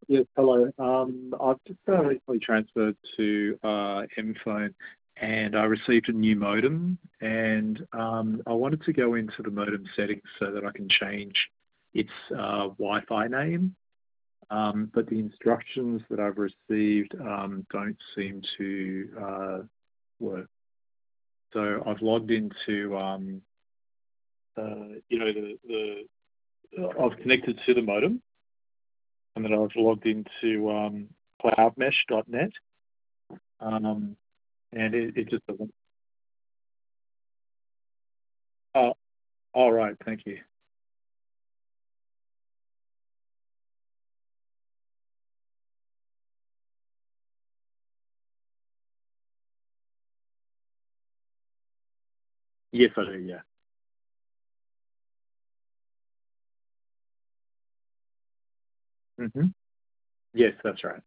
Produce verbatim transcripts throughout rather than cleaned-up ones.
Yes, hello. Um, I've just uh, recently transferred to uh, M-Phone, and I received a new modem, and um, I wanted to go into the modem settings so that I can change its uh, Wi-Fi name, um, but the instructions that I've received um, don't seem to uh, work. So I've logged into, um, uh, you know, the, the I've connected to the modem, and then I've logged into um, cloudmesh dot net. Um, and it, it just doesn't. Oh, all right. Thank you. Yes, I do. Yeah. hmm Yes, that's right.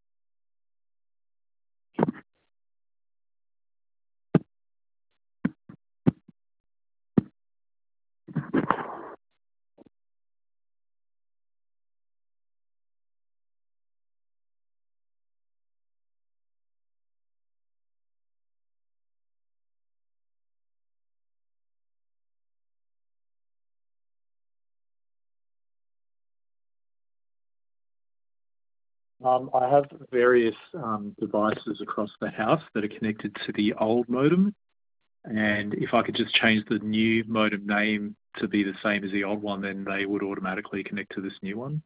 Um, I have various um, devices across the house that are connected to the old modem, and if I could just change the new modem name to be the same as the old one, then they would automatically connect to this new one.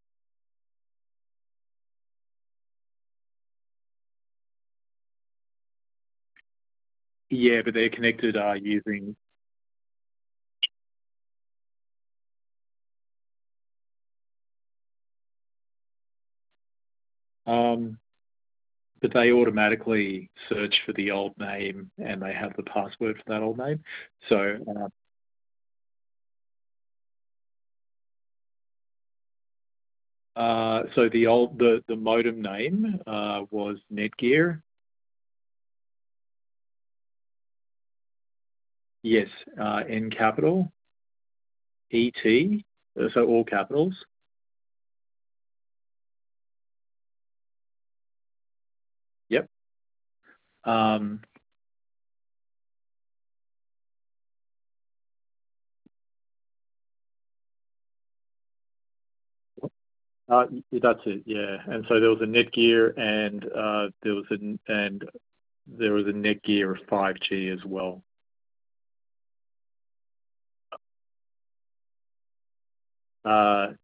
Yeah, but they're connected uh, using. Um, but they automatically search for the old name and they have the password for that old name. So uh, Uh, so the old the the modem name uh, was Netgear. Yes, uh, N capital E T. uh, So all capitals. Yep. Um, uh, y- that's it. Yeah. And so there was a Netgear, and uh, there was a and there was a Netgear five G as well. Uh,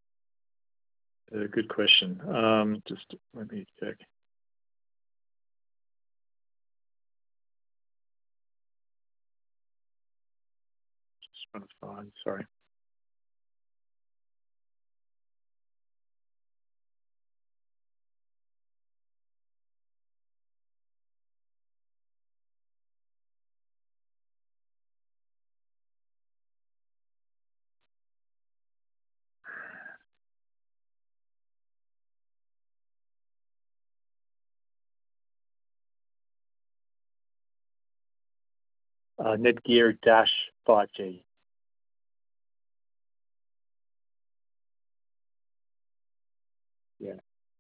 a good question. Um, just let me check. Just trying to find. Sorry. Uh, Netgear dash five G. Yeah.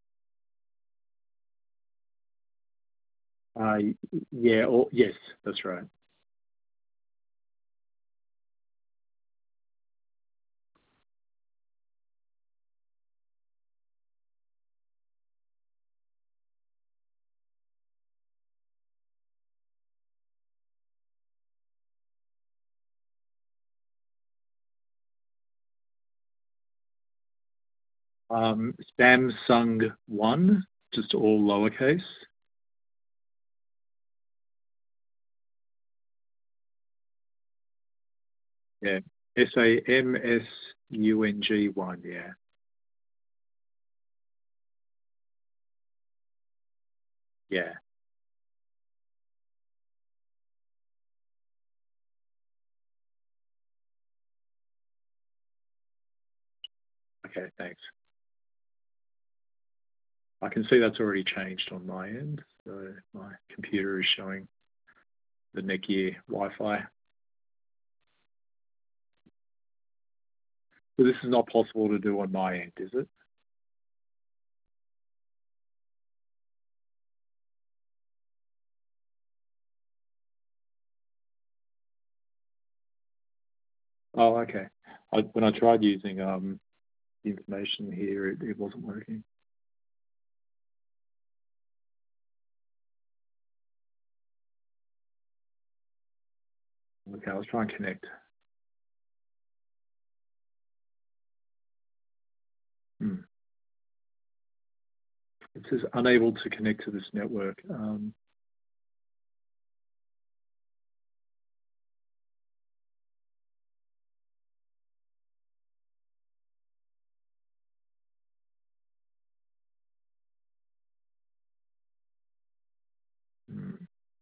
Uh, yeah. Or, yes, that's right. Um, Samsung One, just all lowercase. Yeah. S A M S U N G one. Yeah. Yeah. Okay. Thanks. I can see that's already changed on my end. So my computer is showing the Netgear Wi-Fi. So this is not possible to do on my end, is it? Oh, okay. I, when I tried using um, the information here, it, it wasn't working. Okay, I was trying to connect. Hmm. It says unable to connect to this network. Um, hmm.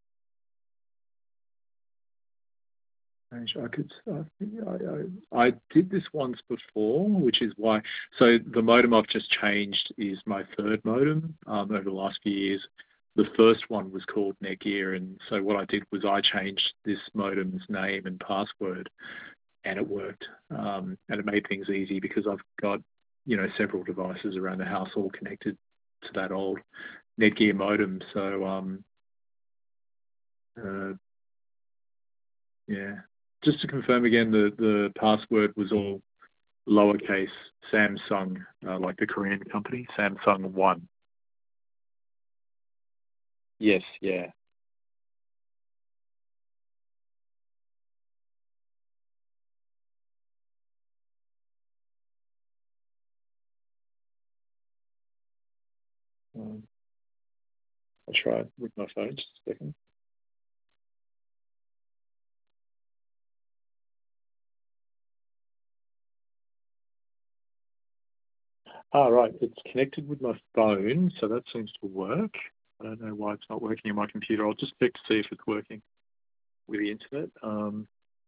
I could. I, think I, I, I did this once before, which is why. So the modem I've just changed is my third modem um, over the last few years. The first one was called Netgear, and so what I did was I changed this modem's name and password, and it worked. Um, and it made things easy because I've got, you know, several devices around the house all connected to that old Netgear modem. So um, uh, yeah, just to confirm again, the the password was all lowercase Samsung, uh, like the Korean company, Samsung One. Yes, yeah. Um, I'll try it with my phone. Just a second. Ah, right. It's connected with my phone, so that seems to work. I don't know why it's not working on my computer. I'll just check to see if it's working with the internet. Um,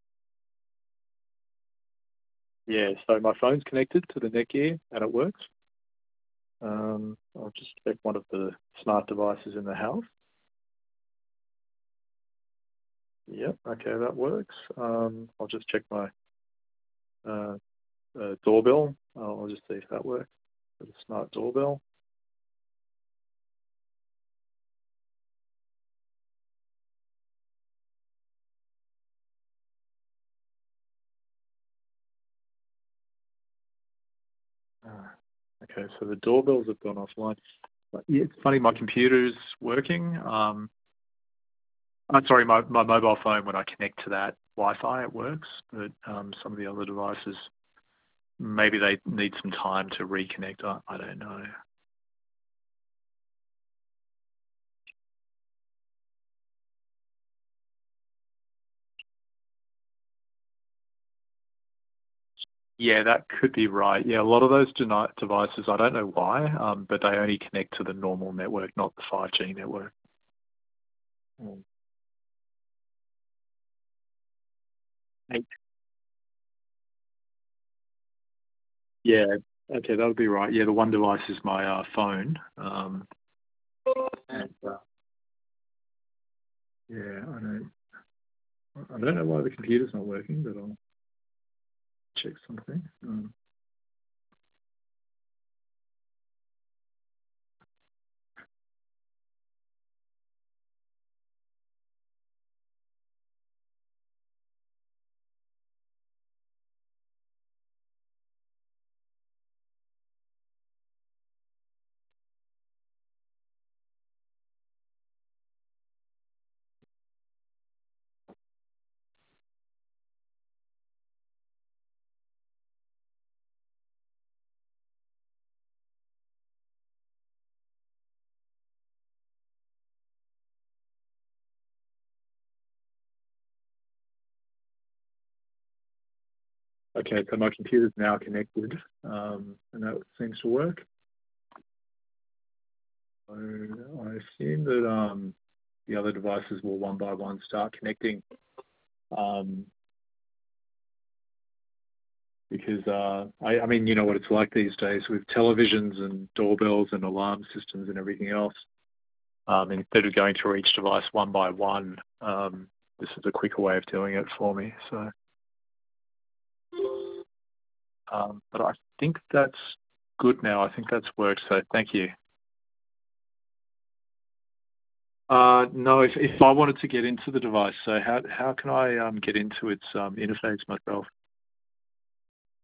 yeah, so my phone's connected to the Netgear and it works. Um, I'll just check one of the smart devices in the house. Yep, okay, that works. Um, I'll just check my uh, uh, doorbell. I'll just see if that works. The smart doorbell. Ah, okay, so the doorbells have gone offline. But yeah, it's funny, my computer's working. Um, I'm sorry, my, my mobile phone, when I connect to that Wi-Fi, it works. But um, some of the other devices, maybe they need some time to reconnect. I, I don't know. Yeah, that could be right. Yeah, a lot of those deni- devices, I don't know why, um, but they only connect to the normal network, not the five G network. Mm. Eight. Yeah, okay, that would be right. Yeah, the one device is my uh, phone. Um, and, uh, yeah, I don't, I don't know why the computer's not working, but I'll check something. Um, okay, so my computer's now connected, um, and that seems to work. So I assume that um, the other devices will one by one start connecting. Um, because uh, I, I mean, you know what it's like these days with televisions and doorbells and alarm systems and everything else. Um, instead of going through each device one by one, um, this is a quicker way of doing it for me. So, um, but I think that's good now. I think that's worked. So thank you. Uh, no, if, if I wanted to get into the device, so how how can I um, get into its um, interface myself?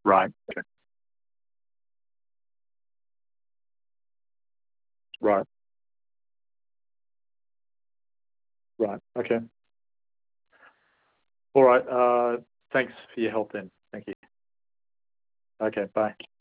Right. Okay. Right. Right. Okay. All right. Uh, thanks for your help then. Thank you. Okay. Bye.